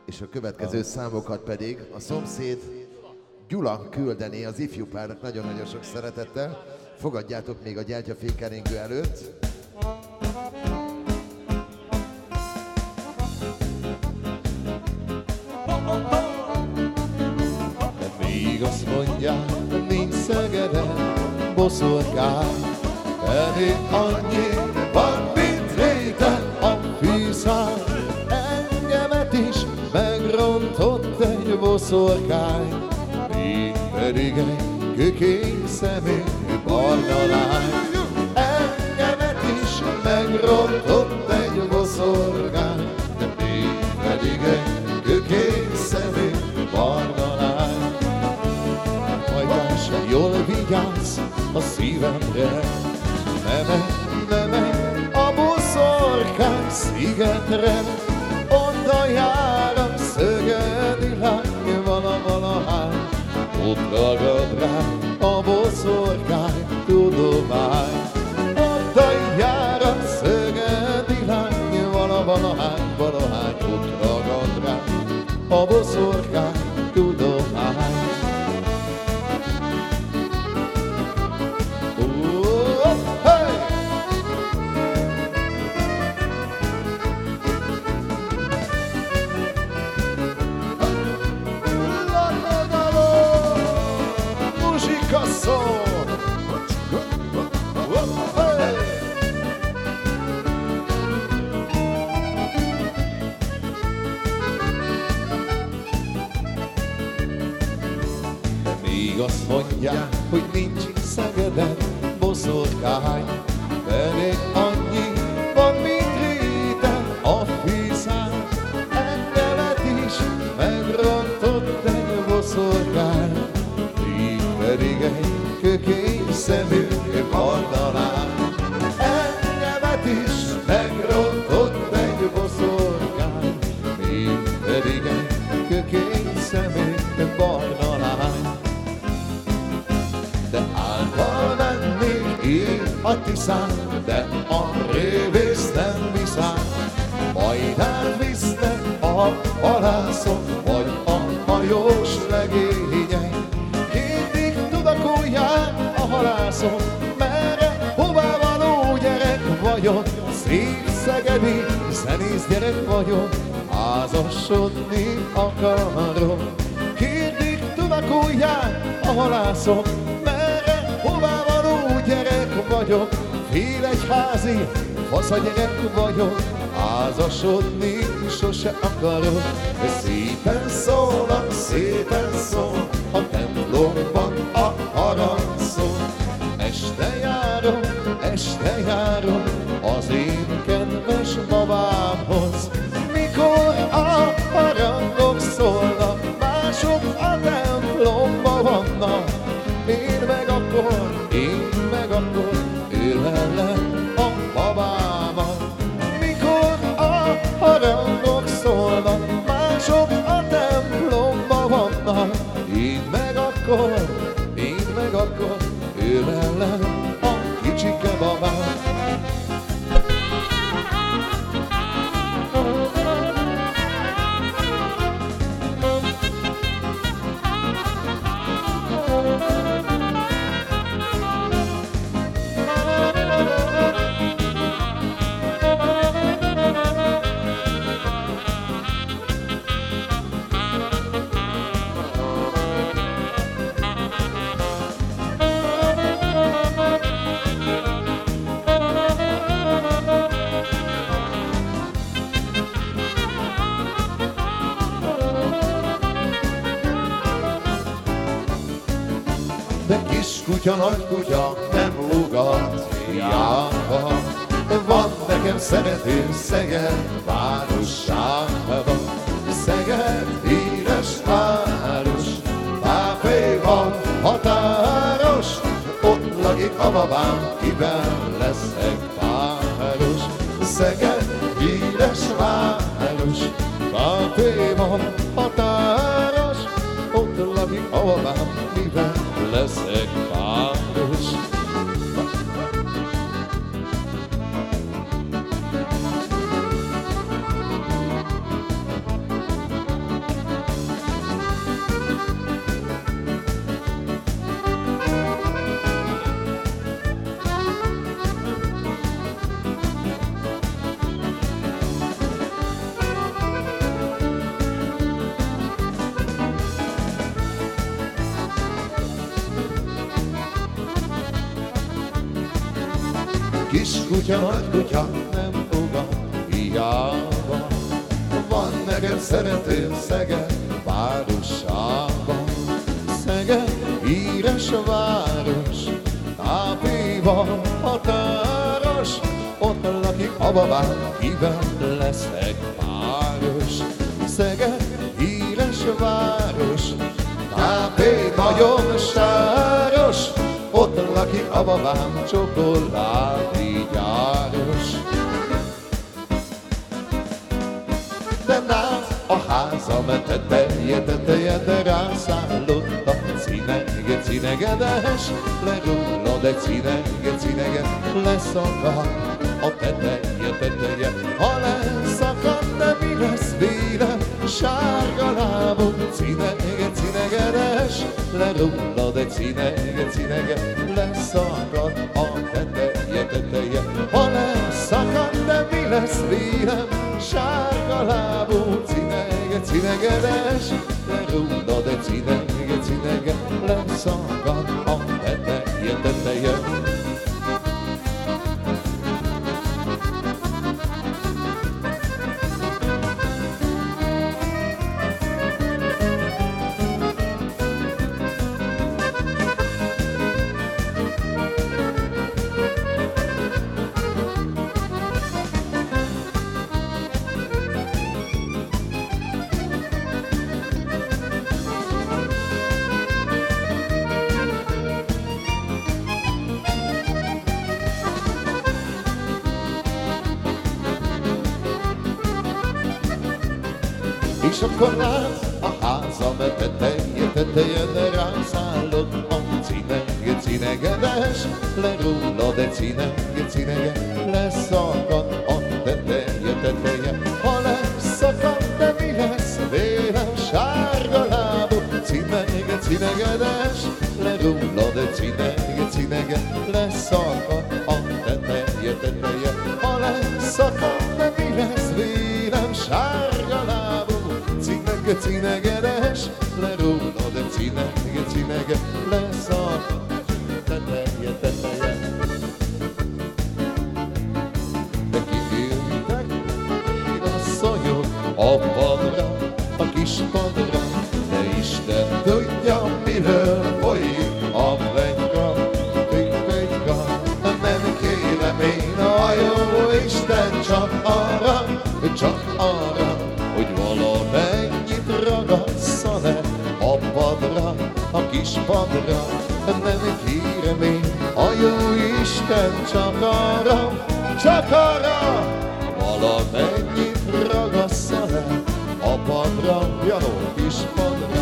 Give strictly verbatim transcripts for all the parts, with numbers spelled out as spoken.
és a következő számokat pedig a szomszéd Gyula küldeni az ifjú párnak nagyon-nagyon sok szeretettel. Fogadjátok még a gyertyafékeringő előtt. Még azt mondják, nincs Szegeden boszorkány, elég annyi van, mint réten a fűszál. Engemet is megrontott egy boszorkány, én pedig egy kökény szemű barna lány. Engemet is megrontott egy boszorkány, én pedig egy kökény szemű barna lány. Hajtás, jól vigyázz a szívemre, ne menj, ne menj a boszorkány szigetre, oda jár a szögedi lány, vala-valahány, ott ragad rá a boszorkány tudomány. Oda jár a szögedi lány, vala-valahány, valahány, ott ragad rá a boszorkány tudomány. Még azt mondják, hogy nincs Szegeden boszorkány, pedig annyi van, mint réten a fűszál. Engemet is megrontott egy boszorkány, így pedig egy kökény szemű barna lány. Engemet is megrontott egy boszorkány, így pedig egy kökény szemű barna lány. De által mennék én a Tiszán, de a révész nem viszán. Majd elvisznek a halászok, vagy a hajós legények. Mindig tudakolják a halászok, merre, hová való gyerek vagyok. Szép szegedi zenész gyerek vagyok, házasodni akarok. Mindig tudakolják a halászok, merre, hová való gyerek vagyok. Félegyházi, fasz a gyerek vagyok, házasodni sose akarok. Szépen szólnak, szépen szól a templomban a harangszó. Este járok, este járok az én kedves babámhoz. Mikor a harangok szólnak, mások a templomban vannak. Én meg akkor, én meg akkor ölelem a babámat. Mikor a harangok szólnak, mások a templomban vannak. Én meg akkor, én meg akkor ölelem a kicsike babát. De kis kutya, nagy kutya nem ugat, hiába. Van nekem szerető Szeged városában. Szeged híres város, páfé van határos. Ott lakik a babám, kivel leszek páros. Szeged híres város, páfé van határos. Ott lakik a babám, kivel leszek páros. Kis kutya, nagy kutya, nem ugat, hiába. Van nekem szerető Szeged városában. Szeged híres város, tápéval határos, ott lakik a babám, kivel leszek páros. Szeged híres város, tápé nagyon sáros, ott lakik a babám, csokoládé gyáros. De lát a házam teteje, teteje, de rászállott a cinege, cinegedes, lerullod egy cinege, cinege, leszakad a teteje, teteje. Ha leszakad, de mi lesz vélem, sárga lábú cinege, cinegedes, lerullod egy cinege, cinege, leszakad a teteje, teteje. Ha leszakad, de mi lesz vélem, sárga lábú cinege, cinegedes, lerullod egy cinege, cinege, leszakad a teteje, teteje. És akkor lát a házam teteje, teteje, de rám szállod a cinege, cinegedes, lerullod egy cinege, cinege, leszakad a teteje, teteje. Ha leszakad, de mi lesz vélem, sárga lábú cinege, cinegedes, lerullod egy cinege, cinege, leszakad a teteje, teteje. Ha leszakad, de mi lesz vélem, sárga lábú cinege, cinegedes, lerullod egy cinege, cinege, leszakad teteje, teteje. De kiültek én a szonyok a padra, a kis padra, de Isten tudja, miről folyik a pletyka, pletyka. Nem kérem én a jó Isten csak arra, csak arra, hogy valamennyit ragassza le a padra, a kis padra. Nem kérem én a jó Isten csak arra, csak arra, valamennyit ragassza le a padra, Janó kis padra.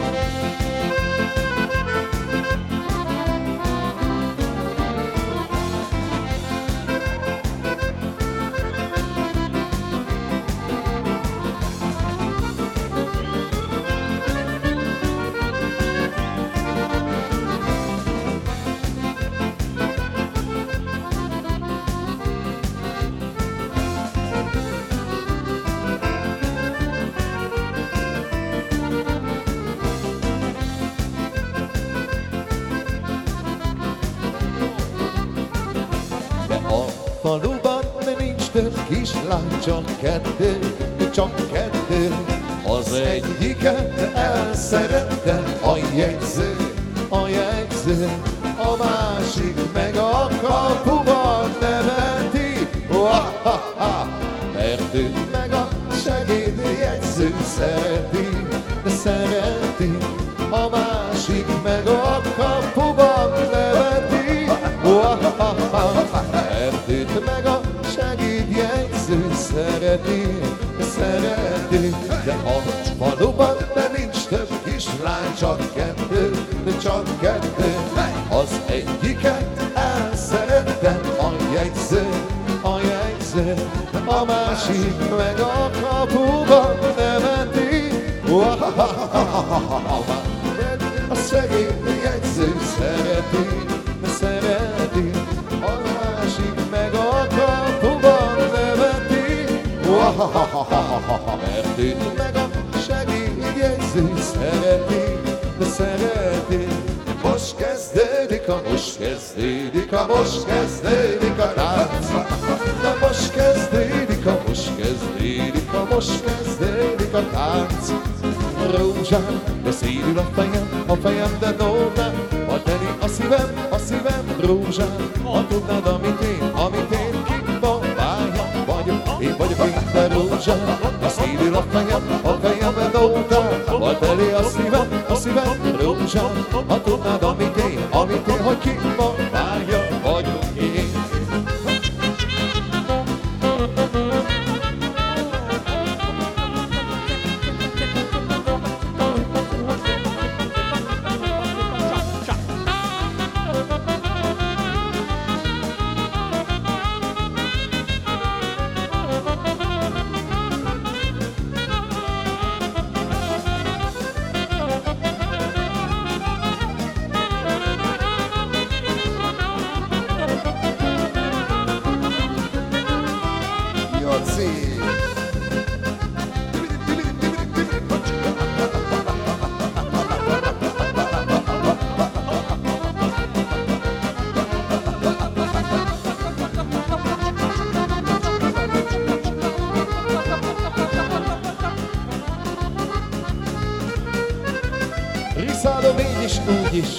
Faluban nincs több kislány, csak kettő, csak kettő. Az egyiket elszerette a jegyző, a jegyző, a másik meg a kapuban neveti. Uahaha, mert őt meg a segédjegyző szereti, szereti, a másik meg a kapuban neveti. Uahaha, mert őt meg a segédjegyző szereti, szereti. De a faluban de nincs több kislány, csak kettő, csak kettő. Az egyiket elszerette a jegyző, a jegyző, a másik meg a kapuban neveti. A segédjegyző szereti, szereti, a másik meg a kapuban neveti. Mert őt meg a segédjegyző szereti, szereti. Most kezdődik a, most kezdődik kezdődik, a most kezdődik a tánc. De most kezdődik, a most kezdődik, a most kezdődik a tánc. Rózsám, de szívül a fejem, a fejem, de nótám, ha teli a szívem, a szívem, rózsám. Ha tudnád, amit én, amit én kibabája vagyok, én vagyok én, de rózsám, de szívül a fejem, a fejem, de nótám, ha teli a szívem, a szívem, rózsám. Ha tudnád, amit én, amit én, hogy kibabája vagyok én. Riszálom így is, úgy is.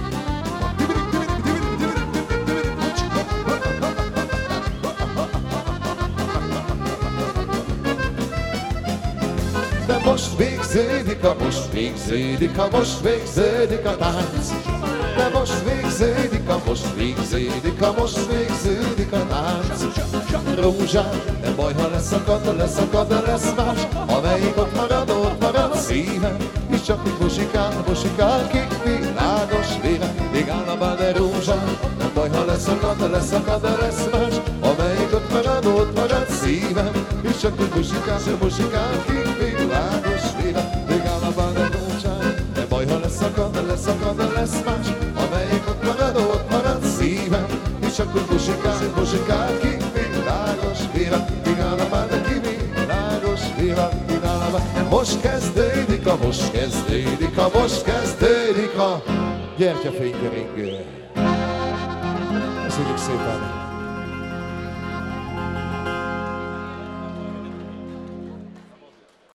De most végződik, a most végződik, a most végződik a tánc. De most végződik, a most végződik, a most végződik a tánc. Rózsám, nem baj, ha leszakad, leszakad, de lesz más, amelyik ott marad, ott marad szívem. És csak úgy busikál, busikál, kék világos vére, még állna de rózsám. Nem baj, ha leszakad, leszakad, de lesz más, amelyik ott marad, ott marad szívem. És csak úgy busikál, busikál, kék világos vére, még állna de rózsám. Nem baj, ha leszakad, leszakad, de lesz más, amelyik ott marad, ott marad szívem. És csak úgy busikál, busikál, kék világos vére, még állna de ki világos vére, még állna. Most kezdődik, a most kezdődik, a most kezdődik a gyertyafénykeringő. Köszönjük szépen!